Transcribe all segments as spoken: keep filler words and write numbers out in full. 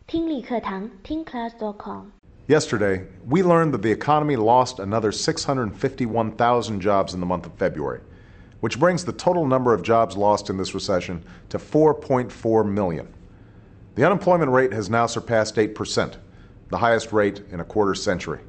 听力课堂听 class dot com。 Yesterday, we learned that the economy lost another six hundred fifty-one thousand jobs in the month of February, which brings the total number of jobs lost in this recession to four point four million. The unemployment rate has now surpassed eight percent, the highest rate in a quarter century.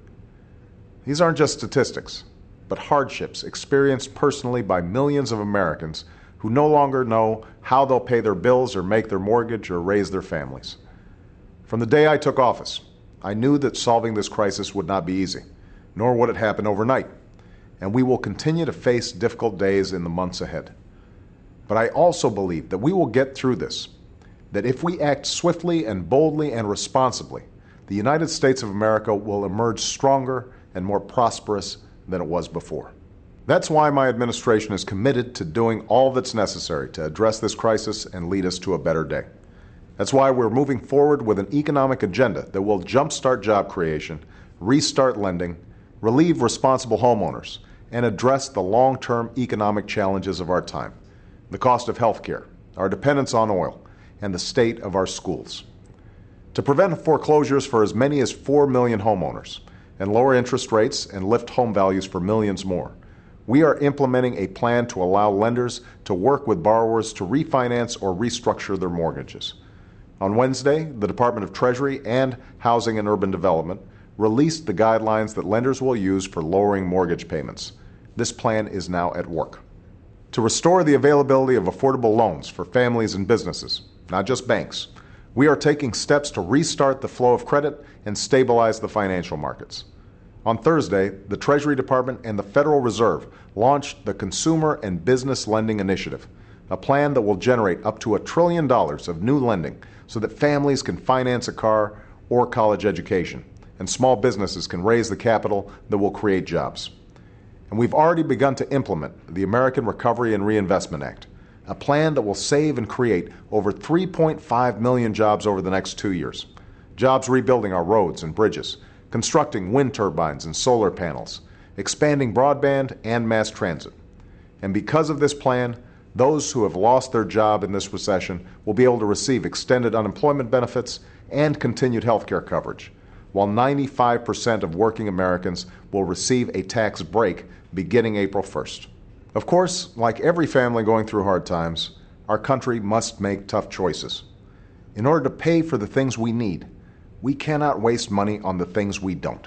These aren't just statistics, but hardships experienced personally by millions of Americans who no longer know how they'll pay their bills or make their mortgage or raise their families. From the day I took office, I knew that solving this crisis would not be easy, nor would it happen overnight, and we will continue to face difficult days in the months ahead. But I also believe that we will get through this, that if we act swiftly and boldly and responsibly, the United States of America will emerge stronger and more prosperous than it was before. That's why my administration is committed to doing all that's necessary to address this crisis and lead us to a better day. That's why we're moving forward with an economic agenda that will jumpstart job creation, restart lending, relieve responsible homeowners, and address the long-term economic challenges of our time, the cost of health care, our dependence on oil, and the state of our schools. To prevent foreclosures for as many as four million homeowners and lower interest rates and lift home values for millions more, we are implementing a plan to allow lenders to work with borrowers to refinance or restructure their mortgages. On Wednesday, the Department of Treasury and Housing and Urban Development released the guidelines that lenders will use for lowering mortgage payments. This plan is now at work. To restore the availability of affordable loans for families and businesses, not just banks, we are taking steps to restart the flow of credit and stabilize the financial markets. On Thursday, the Treasury Department and the Federal Reserve launched the Consumer and Business Lending Initiative, a plan that will generate up to a trillion dollars of new lending so that families can finance a car or college education, and small businesses can raise the capital that will create jobs. And we've already begun to implement the American Recovery and Reinvestment Act, a plan that will save and create over three point five million jobs over the next two years. Jobs rebuilding our roads and bridges, constructing wind turbines and solar panels, expanding broadband and mass transit. And because of this plan, those who have lost their job in this recession will be able to receive extended unemployment benefits and continued health care coverage, while ninety-five percent of working Americans will receive a tax break beginning April first. Of course, like every family going through hard times, our country must make tough choices. In order to pay for the things we need, we cannot waste money on the things we don't.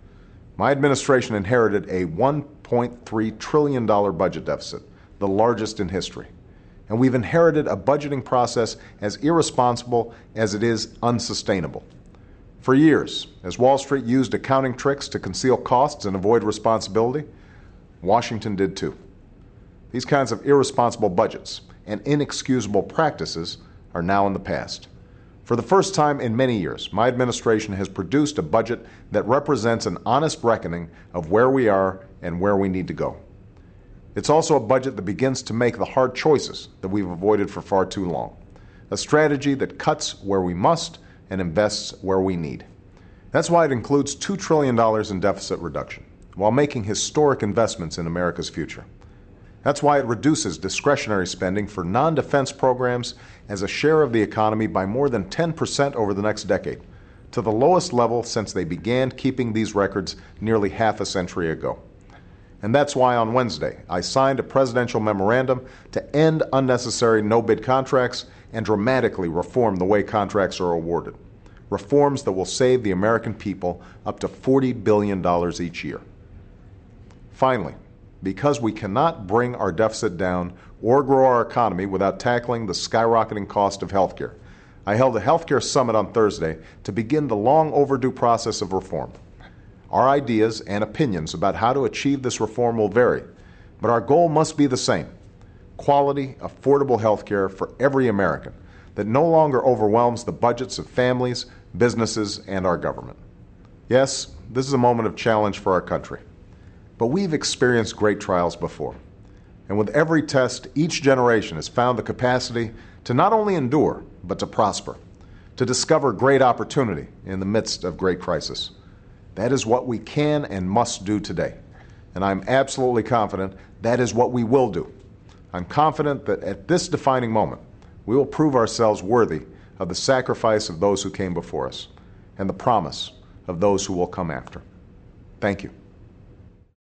My administration inherited a one point three trillion dollars budget deficit, the largest in history. And we've inherited a budgeting process as irresponsible as it is unsustainable. For years, as Wall Street used accounting tricks to conceal costs and avoid responsibility, Washington did too. These kinds of irresponsible budgets and inexcusable practices are now in the past. For the first time in many years, my administration has produced a budget that represents an honest reckoning of where we are and where we need to go. It's also a budget that begins to make the hard choices that we've avoided for far too long, a strategy that cuts where we must and invests where we need. That's why it includes two trillion dollars in deficit reduction, while making historic investments in America's future. That's why it reduces discretionary spending for non-defense programs as a share of the economy by more than ten percent over the next decade, to the lowest level since they began keeping these records nearly half a century ago. And that's why on Wednesday, I signed a presidential memorandum to end unnecessary no-bid contracts and dramatically reform the way contracts are awarded, reforms that will save the American people up to forty billion dollars each year. Finally, because we cannot bring our deficit down or grow our economy without tackling the skyrocketing cost of health care, I held a healthcare summit on Thursday to begin the long overdue process of reform. Our ideas and opinions about how to achieve this reform will vary, but our goal must be the same: quality, affordable health care for every American that no longer overwhelms the budgets of families, businesses, and our government. Yes, this is a moment of challenge for our country, but we've experienced great trials before. And with every test, each generation has found the capacity to not only endure, but to prosper, to discover great opportunity in the midst of great crisis. That is what we can and must do today. And I'm absolutely confident that is what we will do. I'm confident that at this defining moment, we will prove ourselves worthy of the sacrifice of those who came before us and the promise of those who will come after. Thank you.